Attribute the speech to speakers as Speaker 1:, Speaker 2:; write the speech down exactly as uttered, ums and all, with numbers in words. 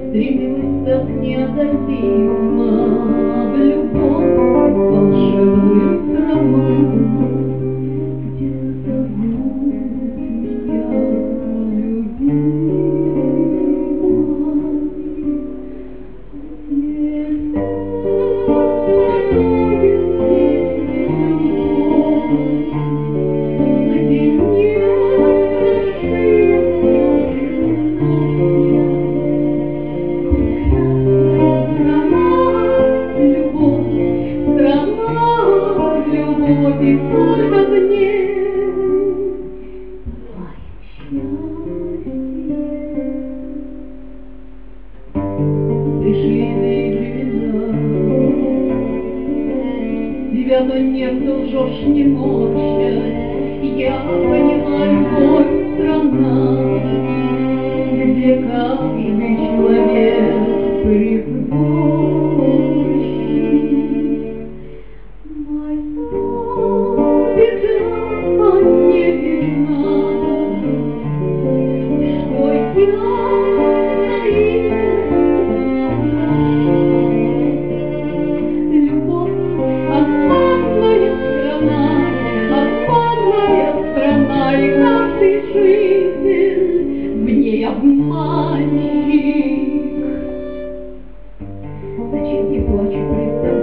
Speaker 1: Стремилась так неодолимо в любовь волшебную страну, где зовут меня любимая. И только в ней бывает счастье. Пришли времена, тебя-то нет, лжешь, не морщась. Я поняла, любовь — страна, где каждый человек предпочтит. Моя беда не видна, что я любовь — обманная страна, обманная страна, и каждый житель в ней обманщик. Зачем я плачу пред тобой?